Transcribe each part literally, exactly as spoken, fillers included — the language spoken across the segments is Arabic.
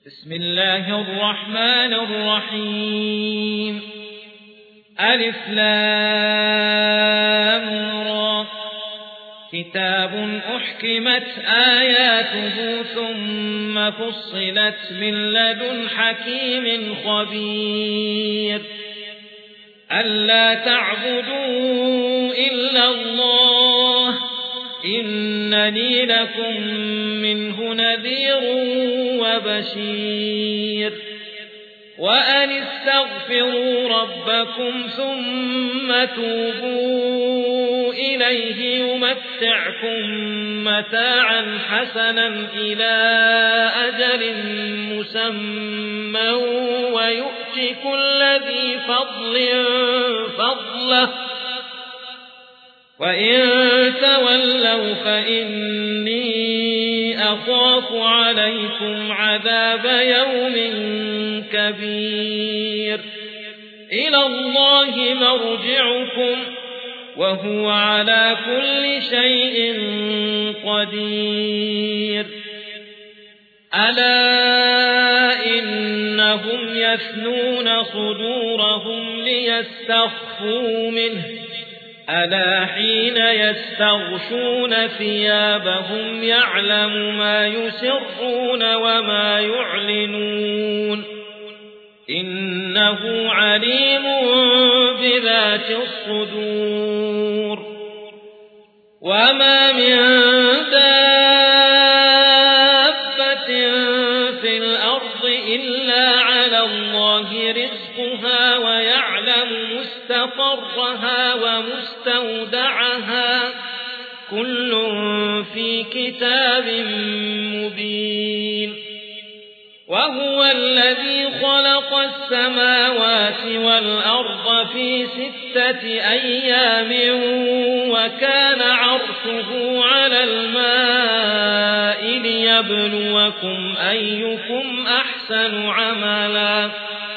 بسم الله الرحمن الرحيم ألف لام را كتاب أحكمت آياته ثم فصلت من لدن حكيم خبير ألا تعبدوا إلا الله إنني لكم منه نذير وبشير وأن استغفروا ربكم ثم توبوا إليه يمتعكم متاعا حسنا إلى أجل مسمى ويؤتي كل ذي فضل فضله وإن تولوا فإني أخاف عليكم عذاب يوم كبير إلى الله مرجعكم وهو على كل شيء قدير ألا إنهم يثنون صدورهم ليستخفوا منه ألا حين يستغشون ثيابهم يعلم ما يسرون وما يعلنون إنه عليم بذات الصدور وما من دابة في الأرض إلا على الله رزقها ويعلم مستقرها ومستودعها كل في كتاب مبين وهو الذي خلق السماوات والأرض في ستة أيام وكان عرشه على الماء ليبلوكم أيكم أحسن عملا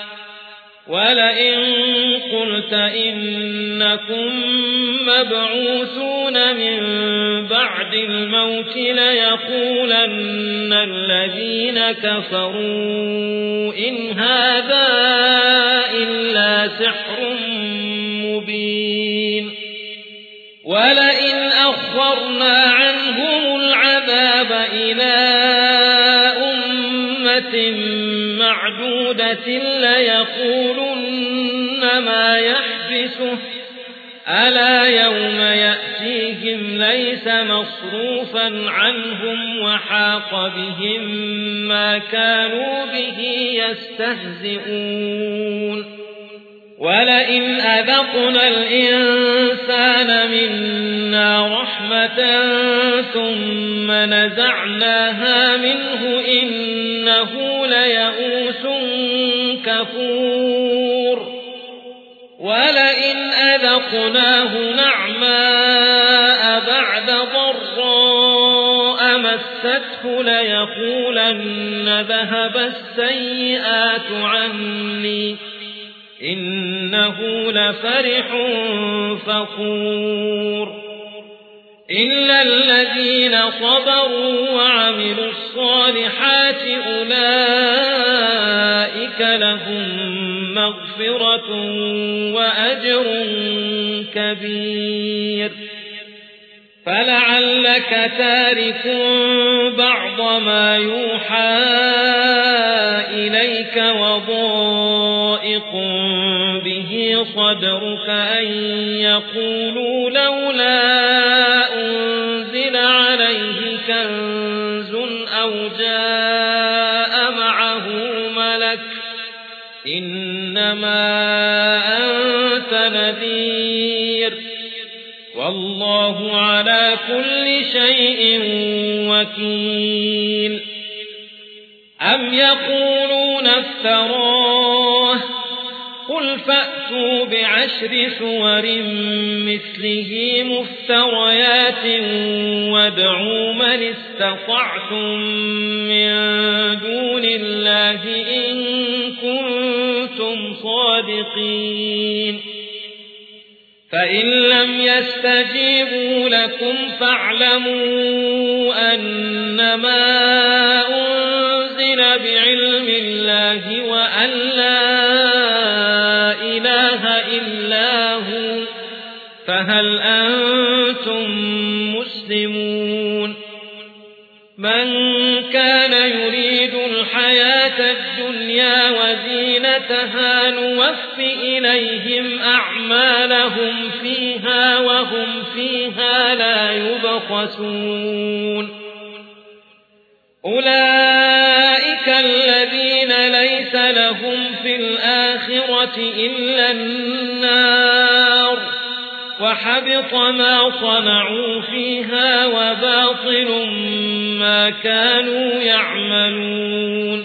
ولئن قلت إنكم مبعوثون من بعد الموت ليقولن الذين كفروا إن هذا إلا سحر مبين ولئن أخرنا عنهم العذاب إلى أمة معدودة ليقولن ما يحبسه ألا يوم يأتيهم ليس مصروفا عنهم وحاق بهم ما كانوا به يستهزئون ولئن أذقنا الإنسان منا رحمة ثم نزعناها منه إنه ليئوس كفور ولئن أذقناه نعماء بعد ضراء مسته ليقولن ذهب السيئات عني إنه لفرح فخور إلا الذين صبروا وعملوا الصالحات أولئك لهم مغفرة وأجر كبير فلعلك تارك بعض ما يوحى إليك وضائق به صدرك أن يقولوا لولا أنزل عليه كنز أو جاء معه ملك إنما أنت نذير والله على كل شيء وكيل أم يقولون افتراه قل فأتوا بعشر سور مثله مفتريات وادعوا من استطعتم من دون الله إن كنتم صادقين فإن لم يستجيبوا لكم فاعلموا أنما أنزل بعلم الله وأن لا إله إلا هو فهل أنتم مسلمون من كان يريد الحياة الدنيا وزينتها نوف إليهم أعمالهم فيها وهم فيها لا يبخسون أولئك الذين ليس لهم في الآخرة إلا النار وحبط ما صنعوا فيها وباطل ما كانوا يعملون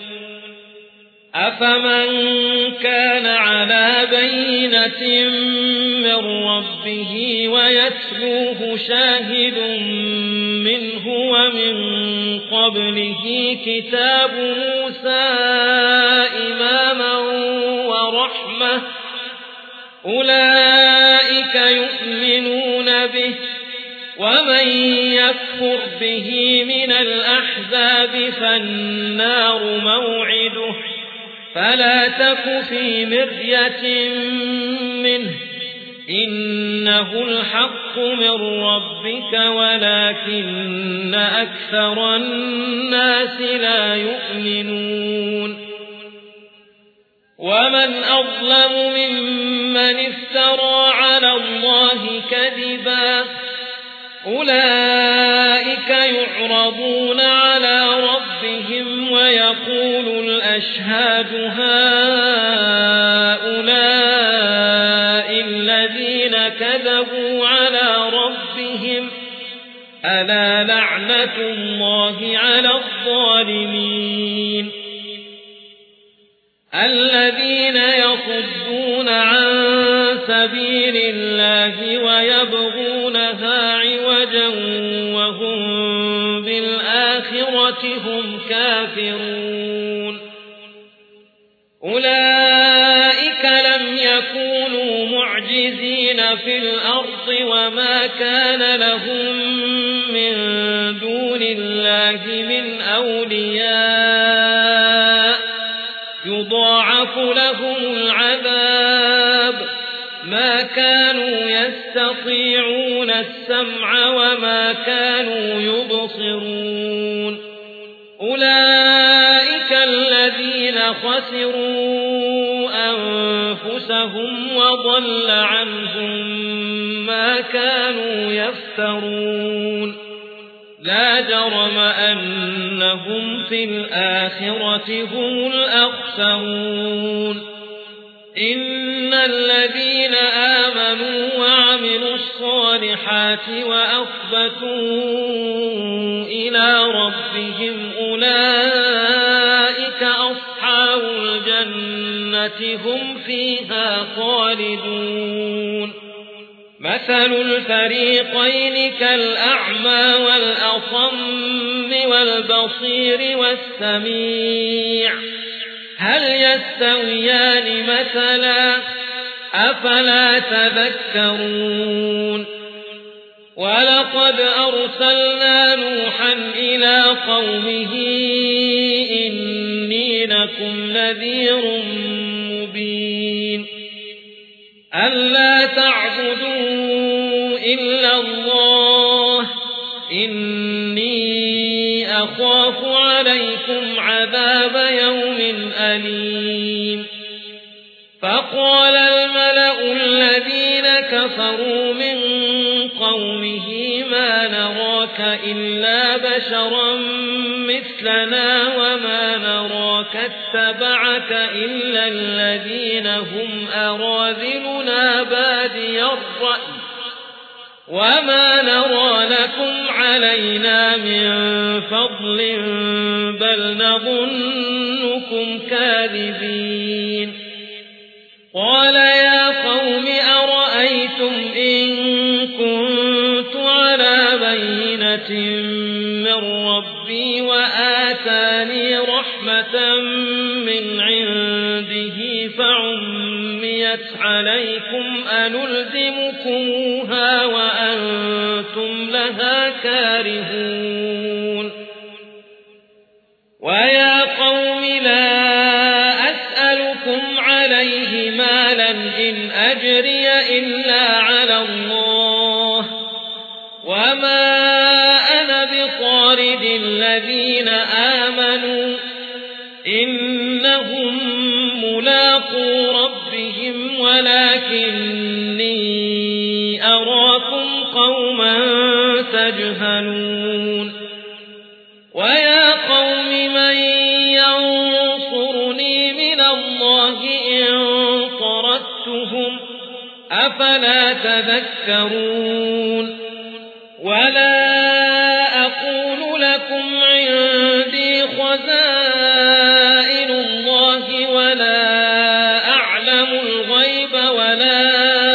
أفمن كان على بينة من ربه ويتلوه شاهد منه ومن قبله كتاب موسى إماما ورحمة أولئك يؤمنون به ومن يكفر به من الأحزاب فالنار موعده فلا تك في مرية منه إنه الحق من ربك ولكن أكثر الناس لا يؤمنون ومن أظلم ممن افترى على الله كذبا أولئك يعرضون على ربهم ويقول الأشهاد هؤلاء الذين كذبوا على ربهم ألا لعنة الله على الظالمين الذين يصدون عن سبيل الله ويبغونها عوجا وهم بالآخرة هم كافرون أولئك لم يكونوا معجزين في الأرض وما كان لهم من دون الله من أولياء يضاعف لهم العذاب ما كانوا يستطيعون السمع وما كانوا يبصرون أولئك الذين خسروا أنفسهم وضل عنهم ما كانوا يفترون لا جرم أنهم في الآخرة هم الأخسرون إن الذين آمنوا وعملوا الصالحات وأخبتوا إلى ربهم أولئك أصحاب الجنة هم فيها خالدون مثل الفريقين كالأعمى والأصم والبصير والسميع هل يستويان مثلا أفلا تذكرون ولقد أرسلنا نوحا إلى قومه إني لكم نذير مبين ألا تعبدوا إلا الله إني أخاف عليكم عذاب يوم أليم فقال الملأ الذين كفروا من قومه ما نراك إلا بشرا مثلنا وما نراك اتبعك إلا الذين هم أراذلنا بادي الرأي وما نرى لكم علينا من فضل بل نظنكم كاذبين قال يا قوم أرأيتم إن كنت على بينة من ربي وآتاني رحمة من عنده فعميت عليكم أنلزمكموها وأنتم لها كارهون ويا قوم إن أجري إلا على الله وما أنا بطارد الذين آمنوا إنهم ملاقو ربهم ولكني أراكم قوما تجهلون ويا قوم من ينصرني من الله إن طردتهم أفلا تذكرون ولا أقول لكم عندي خزائن الله ولا أعلم الغيب ولا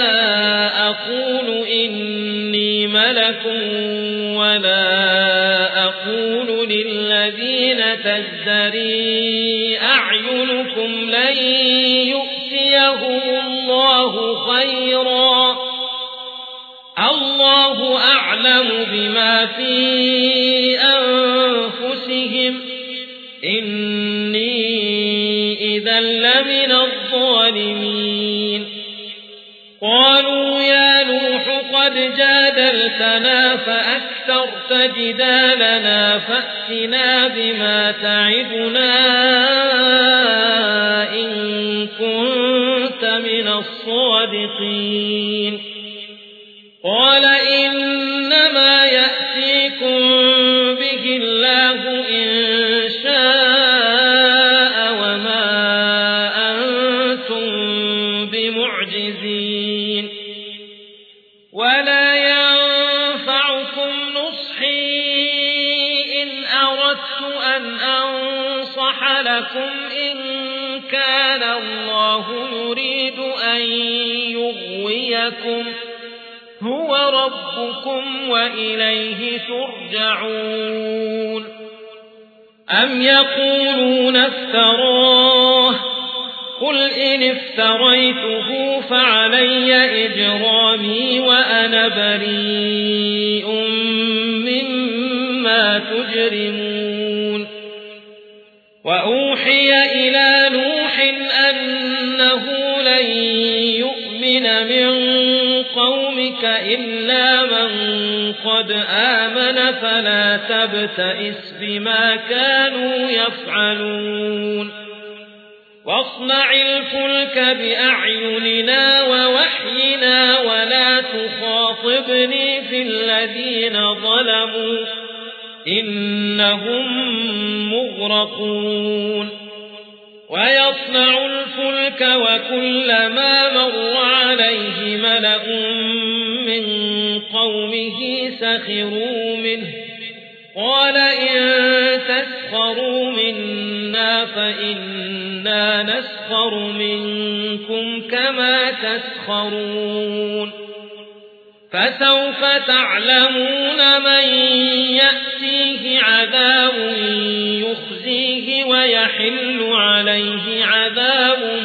أقول إني ملك ولا أقول للذين تزدري أعينكم لن يؤتيهم الله خيرا الله أعلم بما في أنفسهم إني إذا لمن الظالمين قالوا يا نوح قد جادلتنا فأكثرت جدالنا فأتنا بما تعدنا إن كنت من الصادقين قال إنما يأتيكم به الله إن شاء وما أنتم بمعجزين ولا ينفعكم نصحي إن أردت أن أنصح لكم إن كان الله يريد أن يغويكم هو ربكم وإليه ترجعون أم يقولون افتراه قل إن افتريته فعلي إجرامي وأنا بريء مما تجرمون وأوحي إلى نوح أنه لن يؤمن من قومك إلا من قد آمن فلا تبتئس بما كانوا يفعلون واصنع الفلك بأعيننا ووحينا ولا تخاطبني في الذين ظلموا إنهم مغرقون ويصنع الفلك وكلما مر عليه ملأ من قومه سخروا منه قال إن تسخروا منا فإنا نسخر منكم كما تسخرون فسوف تعلمون من يأتيه عذاب يخزيه ويحل عليه عذاب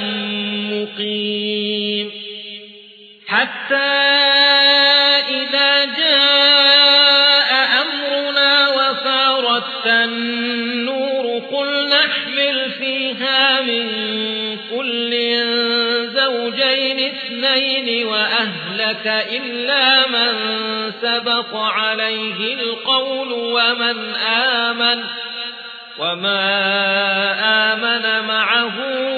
مقيم حتى إذا جاء أمرنا وفارت النور قل نحمل فيها من كل زوجين اثنين وأهلك إلا من سبق عليه القول ومن آمن وما آمن معه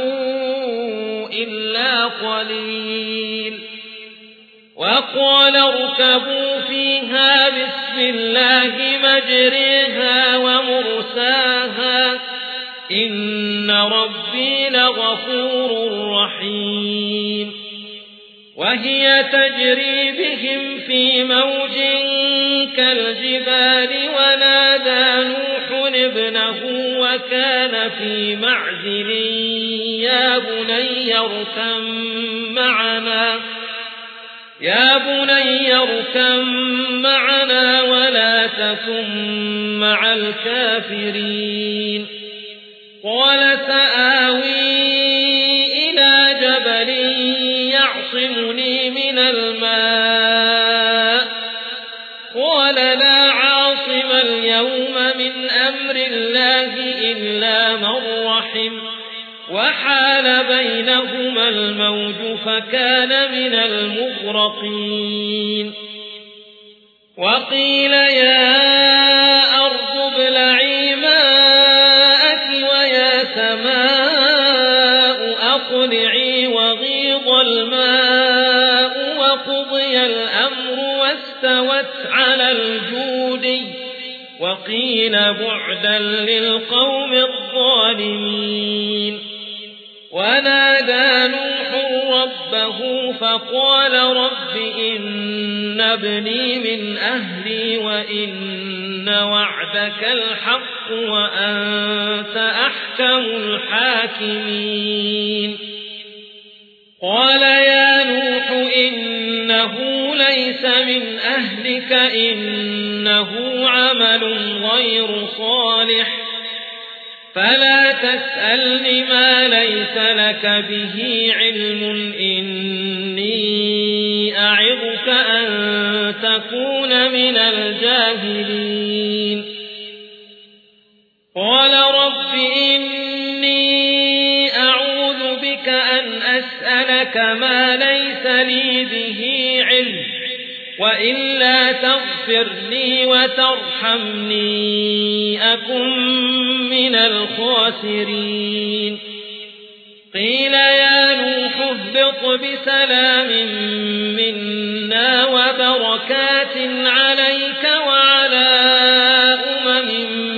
إلا قليل وقال اركبوا فيها بسم الله مجريها ومرساها إن ربي لغفور رحيم وهي تجري بهم في موج كالجبال ونادى نوح ابنه وكان في معزل يا بني اركب معنا يا بني اركب معنا ولا تكن مع الكافرين قال سآوي إلى جبل يعصمني من الماء قال لا عاصم اليوم من أمر الله إلا من رحم وحال بينهما الموج فكان من المغرقين وقيل يا أرض ابلعي ماءك ويا سماء أقلعي وغيض الماء وقضي الأمر واستوت على الجود وقيل بعدا للقوم الظالمين ونادى نوح ربه فقال رب إن ابني من أهلي وإن وعدك الحق وأنت أحكم الحاكمين قال يا نوح إنه ليس من أهلك إنه عمل غير صالح فلا تسألني ما ليس لك به علم إني أعظك أن تكون من الجاهلين قال رب إني أعوذ بك أن أسألك ما ليس لي به علم وإلا تغفر لي وترحمني أكن من الخاسرين قيل يا نوح اهبط بسلام منا وبركات عليك وعلى أمم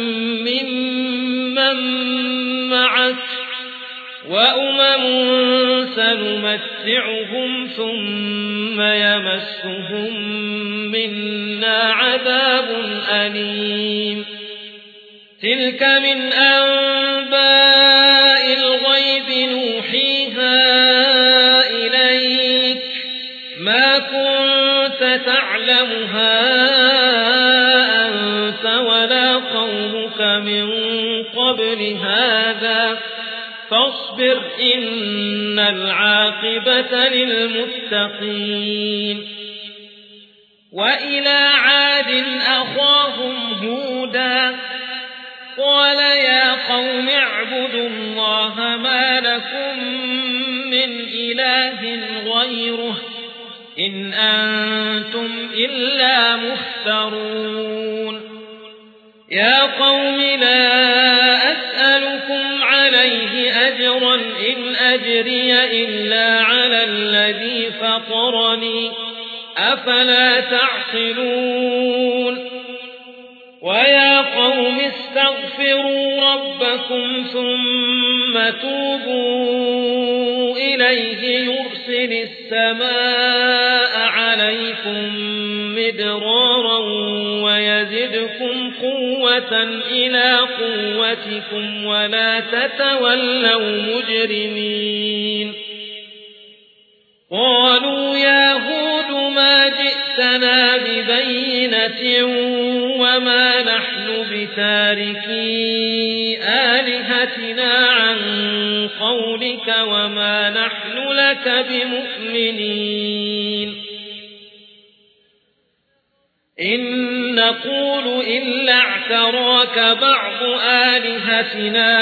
ممن معك وأمم سنمتعهم ثم يمسهم منا عذاب أليم تلك من أنباء الغيب نوحيها إليك ما كنت تعلمها أنت ولا قومك من قبل هذا فاصبر إن العاقبة للمتقين وإلى عاد أخاهم هودا قال يا قوم اعبدوا الله ما لكم من إله غيره إن أنتم إلا مفترون يا قوم لا أسألكم عليه أجرا إن أجري إلا على الذي فطرني أفلا تعقلون ويا قوم استغفروا ربكم ثم توبوا إليه يرسل السماء عليكم مدرارا ويزدكم قوة إلى قوتكم ولا تتولوا مجرمين قالوا يا هود ما جئتنا ببينة وما نحن بتاركي آلهتنا عن قولك وما نحن لك بمؤمنين إن نقول إلا اعتراك بعض آلهتنا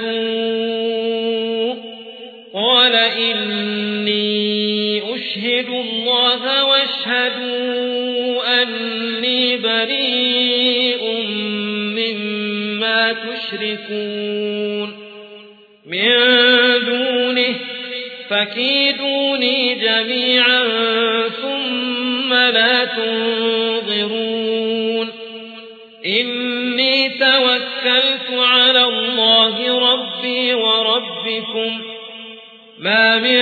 بسوء قال إني أشهد الله واشهدوا أني بريء مما تشركون من دونه فكيدوني جميعا ثم لا تنظرون إني توكلت على الله ربي وربكم ما من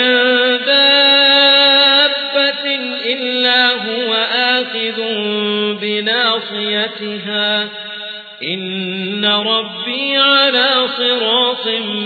دابة إلا هو آخذ بناصيتها إن ربي على صراط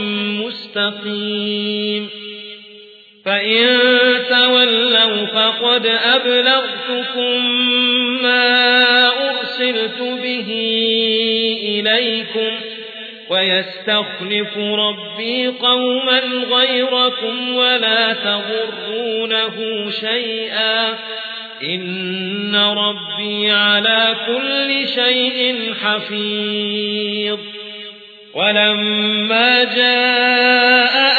مستقيم فإن تولوا فقد أبلغتكم ما أرسلت به إليكم ويستخلف ربي قوما غيركم ولا تضرونه شيئا إن ربي على كل شيء حفيظ ولما جاء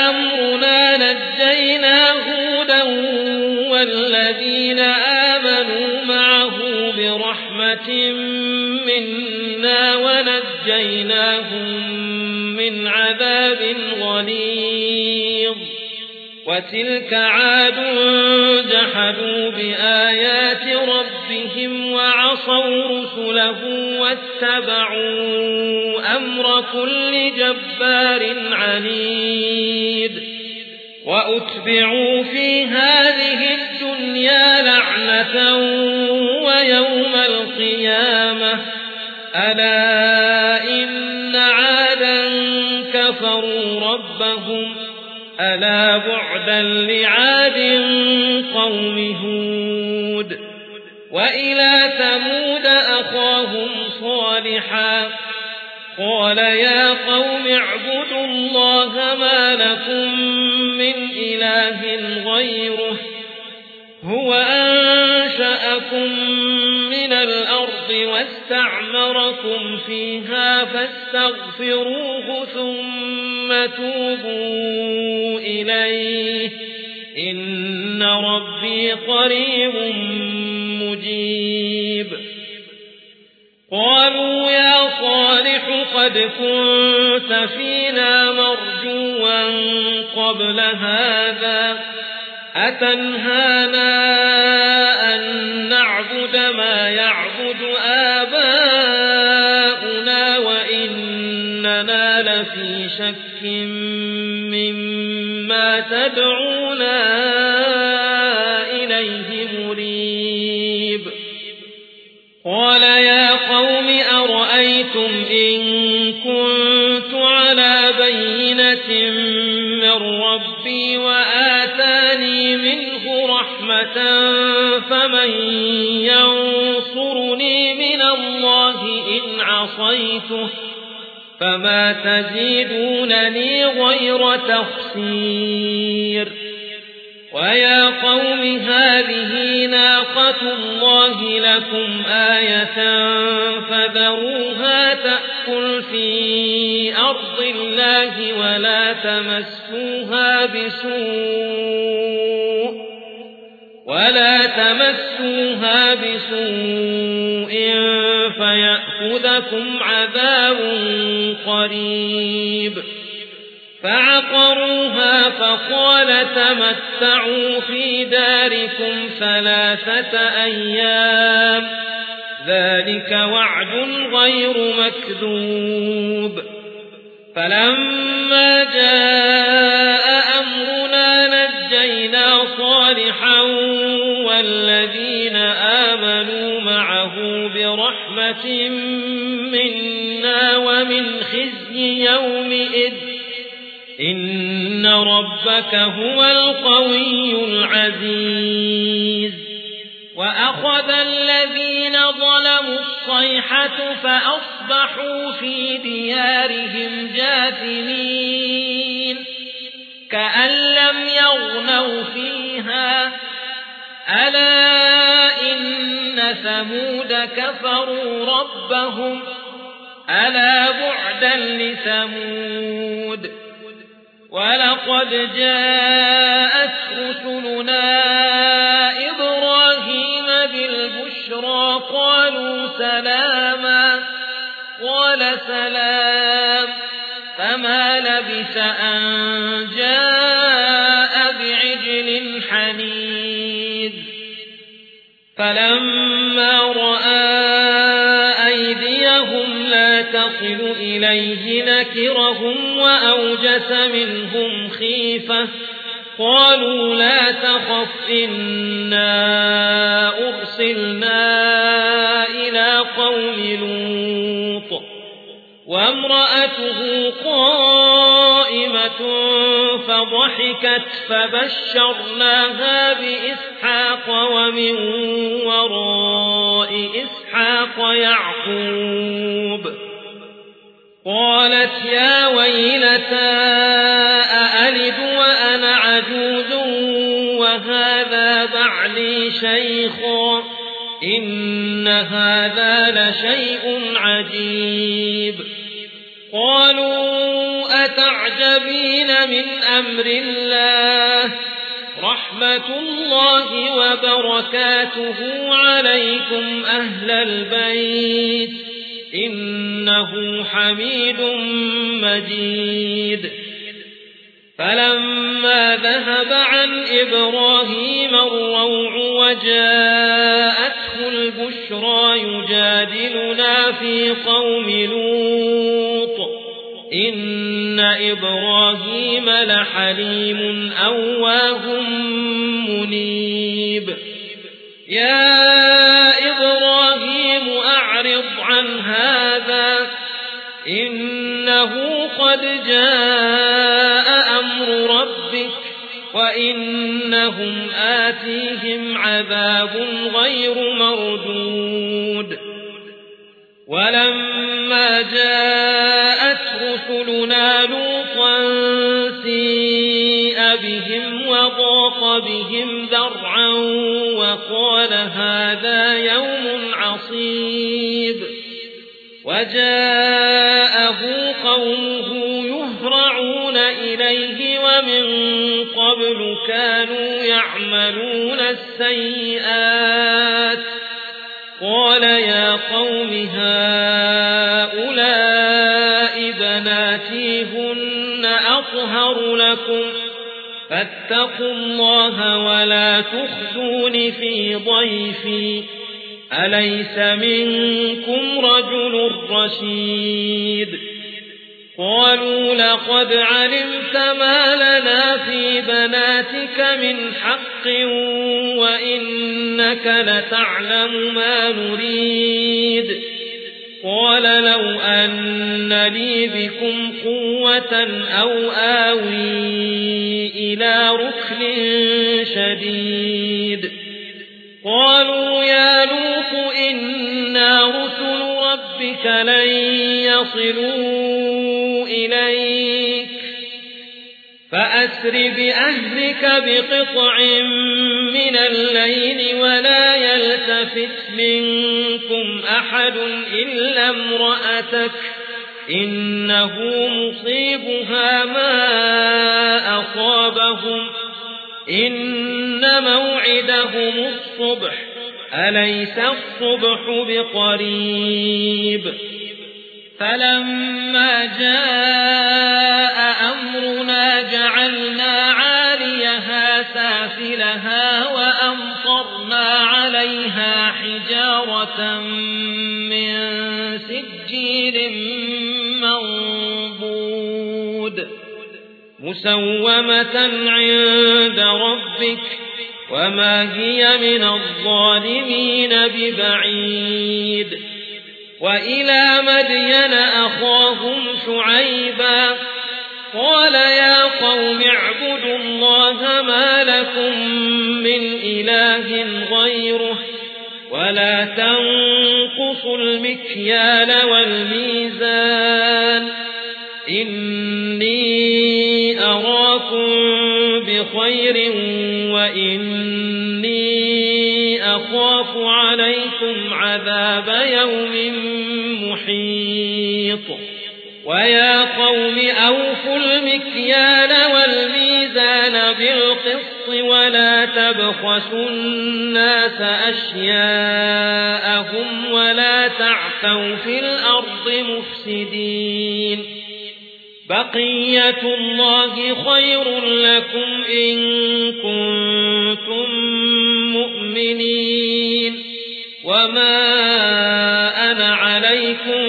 رحمة منا ونجيناهم من عذاب غليظ وتلك عاد جحدوا بآيات ربهم وعصوا رسله واتبعوا أمر كل جبار عنيد وأتبعوا في هذه الدنيا لعنة ويوم القيامة ألا إن عادا كفروا ربهم ألا بعدا لعاد قوم هود وإلى ثمود أخاهم صالحا قال يا قوم اعبدوا الله ما لكم من إله غيره هو أنشأكم من الأرض واستعمركم فيها فاستغفروه ثم توبوا إليه إن ربي قريب مجيب قالوا يا صالح قد كنت فينا مرجوا قبل هذا أتنهانا أن نعبد ما يعبد آباؤنا وإننا لفي شك مما تدعونا إليه مريب قال يا قوم أرأيتم إن كنت على بينة من ربي وآتاني منه رحمة فمن ينصرني من الله إن عصيته فما تزيدونني غير تخسير ويا قوم هذه ناقة الله لكم آية فذروها تأكل في أرض الله ولا تمسوها بسوء ولا تمسوها بسوء فيأخذكم عذاب قريب فعقروها فقال تمتعوا في داركم ثلاثة أيام ذلك وعد غير مكذوب فلما جاء أمرنا نجينا صالحا والذين آمنوا معه برحمة منا ومن خزي يومئذ إن ربك هو القوي العزيز وأخذ الذين ظلموا الصيحة فأصبحوا في ديارهم جاثمين كأن لم يغنوا فيها ألا إن ثمود كفروا ربهم ألا بعدا لثمود ولقد جاءت رسلنا إبراهيم بالبشرى قالوا سلاما قال سلام فما لبث أن جاء بعجل حنيذ فلما رأى أيديهم لا تصل إليه نكرهم وأوجس منهم خيفة قالوا لا تخف إنا أرسلنا إلى قوم لوط وامرأته قائمة فضحكت فبشرناها بإسحاق ومن وراء إسحاق يعقوب قالت يا ويلتى أألد وأنا عجوز وهذا بعلي شيخا إن هذا لشيء عجيب قالوا أتعجبين من أمر الله رحمة الله وبركاته عليكم أهل البيت إنه حميد مجيد فلما ذهب عن إبراهيم الروع وجاءته البشرى يجادلنا في قوم لوط إن إبراهيم لحليم أواه منيب يا إبراهيم أعرض عن هذا إنه قد جاء أمر ربك وإنهم آتيهم عذاب غير مردود ولما جاءت رسلنا لوطا سيء بهم وضاق بهم ذرعا وقال هذا يوم عصيب وجاءه قومه يهرعون إليه ومن قبل كانوا يعملون السيئات قال يا قوم هؤلاء بناتي هن أطهر لكم فاتقوا الله ولا تخزون في ضيفي أليس منكم رجل رشيد قالوا لقد علمت ما لنا في بناتك من حق وإنك لتعلم ما نريد قال لو أن لي بكم قوة أو آوي إلى ركن شديد قالوا يا لوط إنا رسل ربك لن يصلوا إليك فأسر بأهلك بقطع من الليل ولا يلتفت منكم أحد إلا امرأتك إنه مصيبها ما أصابهم إن موعدهم الصبح أليس الصبح بقريب فلما جاء أمرنا جعلنا عاليها سافلها وأمطرنا عليها حجارة من سجيل منضود مسومة عند ربك وما هي من الظالمين ببعيد وإلى مدين أخاهم شعيبا قال يا قوم اعبدوا الله ما لكم من إله غيره ولا تنقصوا المكيال والميزان إني أراكم بخير وإني أخاف عليكم عذاب يوم محيط ويا قوم أوفوا المكيال والميزان بالقسط ولا تبخسوا الناس أشياءهم ولا تعثوا في الأرض مفسدين بقية الله خير لكم إن كنتم مؤمنين وما أنا عليكم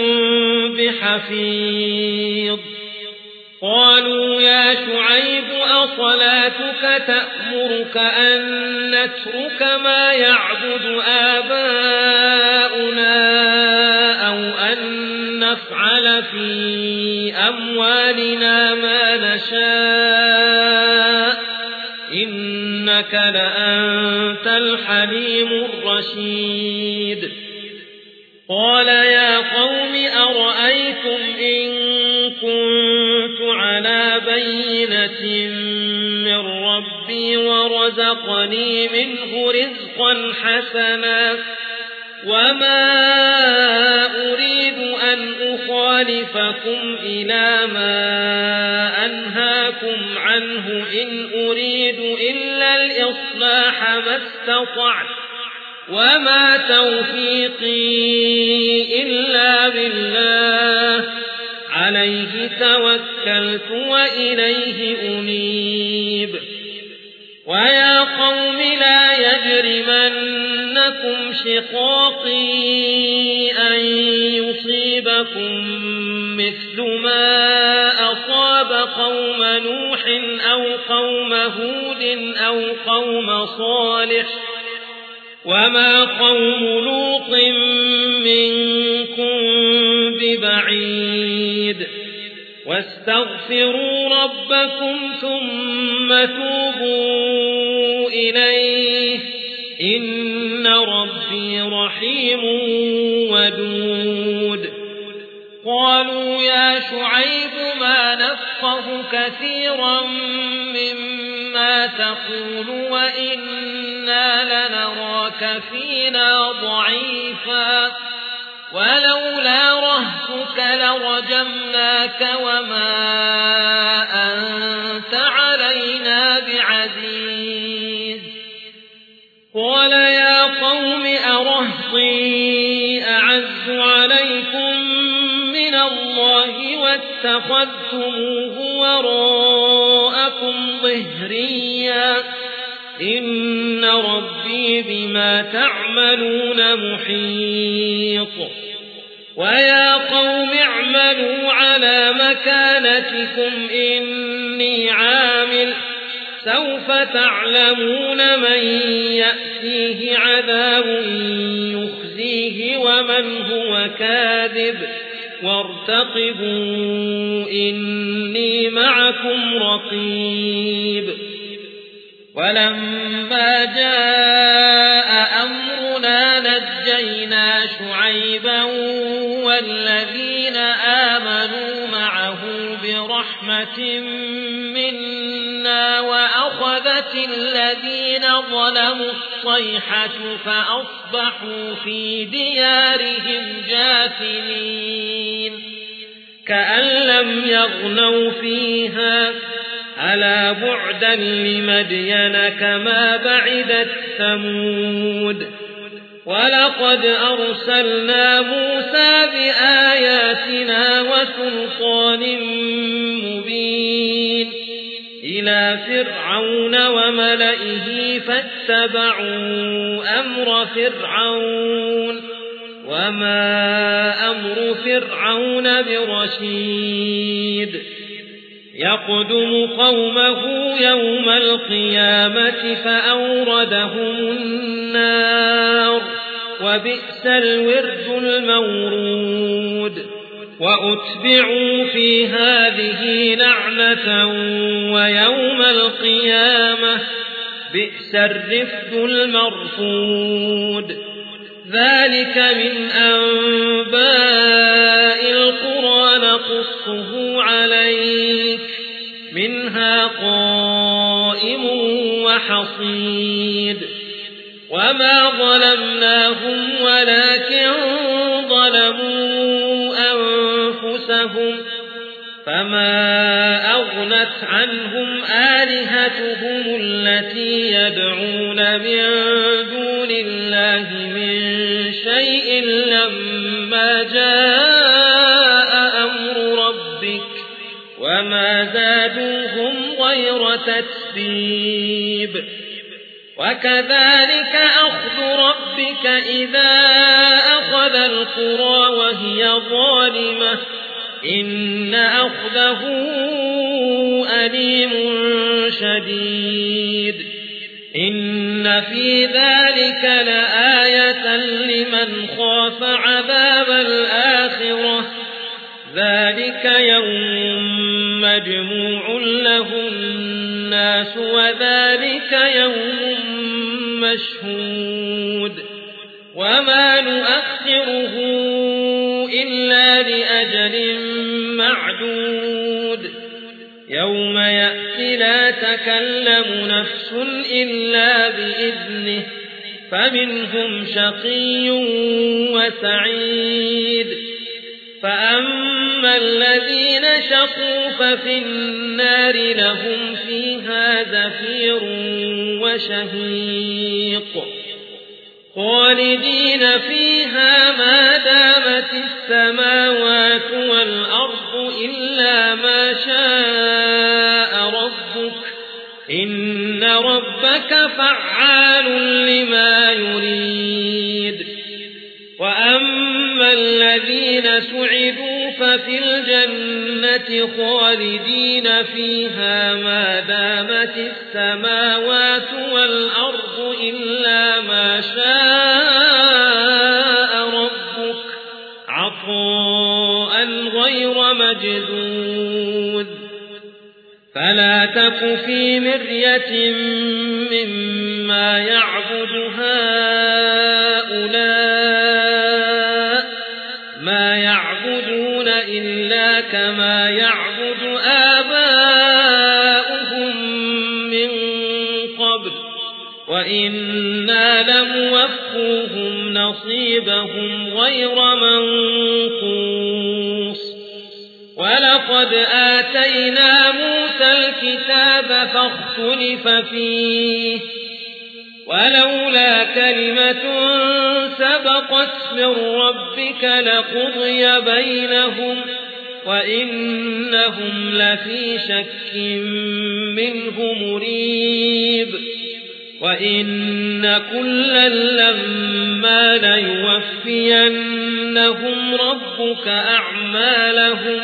بحفيظ قالوا يا شعيب أصلاتك تأمرك أن نترك ما يعبد آباؤنا أو أن نفعل في أموالنا ما نشاء إنك لأنت الحليم الرشيد قال يا قوم أرأيتم إن كنت على بينة من ربي ورزقني منه رزقا حسنا وما أريد أن أخالفكم إلى ما أنهاكم عنه إن أريد إلا الإصلاح ما استطعت وما توفيقي إلا بالله عليه توكلت وإليه أنيب ويا قوم لا يجرمنكم شقاقي أن يصيبكم مثل ما أصاب قوم نوح أو قوم هود أو قوم صالح وما قوم لوط منكم ببعيد واستغفروا ربكم ثم توبوا إليه إن ربي رحيم ودود قالوا يا شعيب ما نفقه كثيرا مما تقول وإنا لنراك فينا ضعيفا ولولا رهتك لرجمناك وما أنت علينا بعزيز قال يا قوم أرهطي أعز عليكم من الله واتخذتموه وراءكم ظهريا إن ربي بما تعملون محيط ويا قوم اعملوا على مكانتكم إني عامل سوف تعلمون من يأتيه عذاب يخزيه ومن هو كاذب وارتقبوا إني معكم رقيب ولما جاء أمرنا نجينا شعيبا والذين آمنوا معه برحمة منا وأخذت الذين ظلموا الصيحة فأصبحوا في ديارهم جاثمين كأن لم يغنوا فيها ألا بعدا لمدين كما بعدت ثمود ولقد أرسلنا موسى بآياتنا وسلطان مبين إلى فرعون وملئه فاتبعوا أمر فرعون وما أمر فرعون برشيد يقدم قومه يوم القيامة فأوردهم النار وبئس الورد المورود وأتبعوا في هذه لعنة ويوم القيامة بئس الرفد المرفود ذلك من أنباء القرى نقصه عليك منها قائم وحصيد وما ظلمناهم ولكن ظلموا أنفسهم فما أغنت عنهم آلهتهم التي يدعون من دون الله من شيء لما جاء أمر ربك وما زادوهم غير تتبيب وكذلك أخذ ربك إذا أخذ القرى وهي ظالمة إن أخذه أليم شديد إن في ذلك لآية لمن خاف عذاب الآخرة ذلك يوم مجموع له الناس وذلك يوم مشهود وما نؤخره إلا لأجل معدود يوم يأتي لا تكلم نفس إلا بإذنه فمنهم شقي وسعيد فأما الذين شقوا ففي النار لهم فيها زفير وشهيق خالدين فيها ما دامت السماوات والأرض إلا ما شاء ربك إن ربك فعال لما يريد وأما الذين سعدوا ففي الجنة خالدين فيها ما دامت السماوات والأرض إلا ما شاء ربك عطاء غير مجذوذ فلا تك في مرية مما يعبد هؤلاء ما يعبدون إلا كما يعبد آباؤهم من قبل وإنا لموفوهم نصيبهم غير منقوص ولقد آتينا موسى الكتاب فاختلف فيه ولولا كلمة سبقت من ربك لقضي بينهم وإنهم لفي شك منه مريب وإن كلا لما ليوفينهم ربك أعمالهم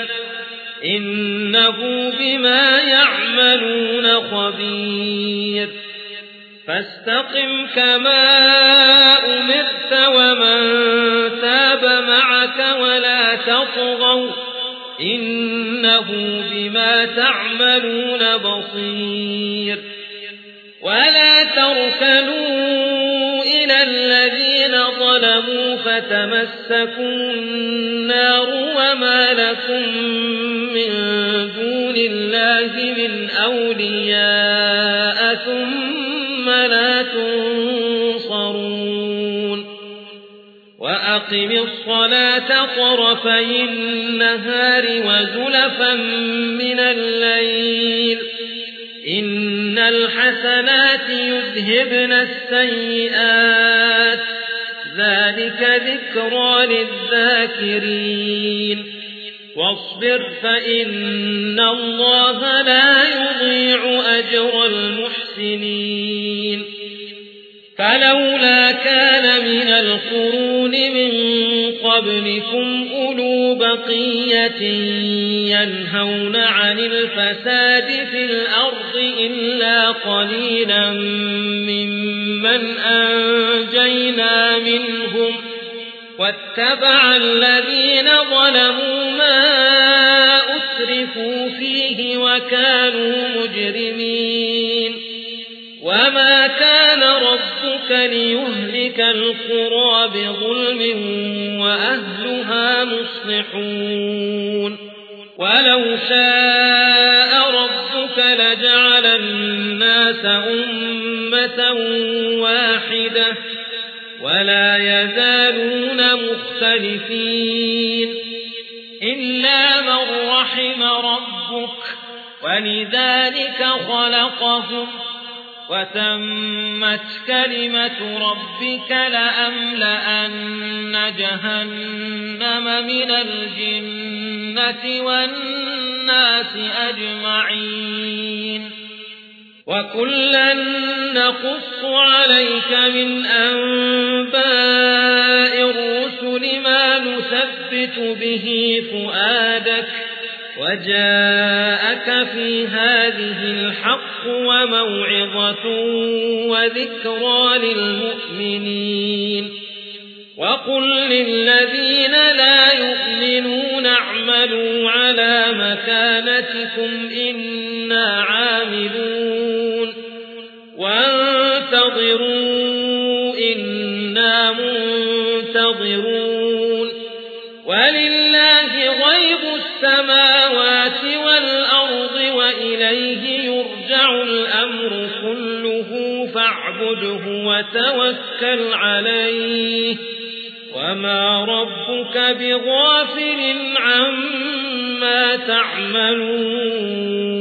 إنه بما يعملون خبير فاستقم كما أمرت ومن تاب معك ولا تطغوا إنه بما تعملون بصير ولا تركنوا إلى الذين ظلموا فتمسكوا النار وما لكم من دون الله من أولياء ثم لا تنصرون وأقم الصلاة طرفي النهار وزلفا من الليل إن الحسنات يذهبن السيئات ذلك ذكرى للذاكرين واصبر فإن الله لا يضيع أجر المحسنين فلولا كان من القرون من قبلكم أولو بقية ينهون عن الفساد في الأرض إلا قليلا ممن أنجينا منهم واتبع الذين ظلموا ما أسرفوا فيه وكانوا مجرمين وما كان ربك ليهلك القرى بظلم وأهلها مصلحون ولو شاء ربك لجعل الناس أمة واحدة ولا يزالون مختلفين إلا من رحم ربك ولذلك خلقهم وتمت كلمة ربك لأملأن جهنم من الجنة والناس أجمعين وكلا نقص عليك من أنباء الرسل ما نثبت به فؤادك وجاءك في هذه الحق وموعظة وذكرى للمؤمنين وقل للذين لا يؤمنون اعملوا على مكانتكم إنا عاملون وانتظروا إنا منتظرون ولله غيب السماوات والأرض وإليه يرجع الأمر كله فاعبده وتوكل عليه وما ربك بغافل عما تعملون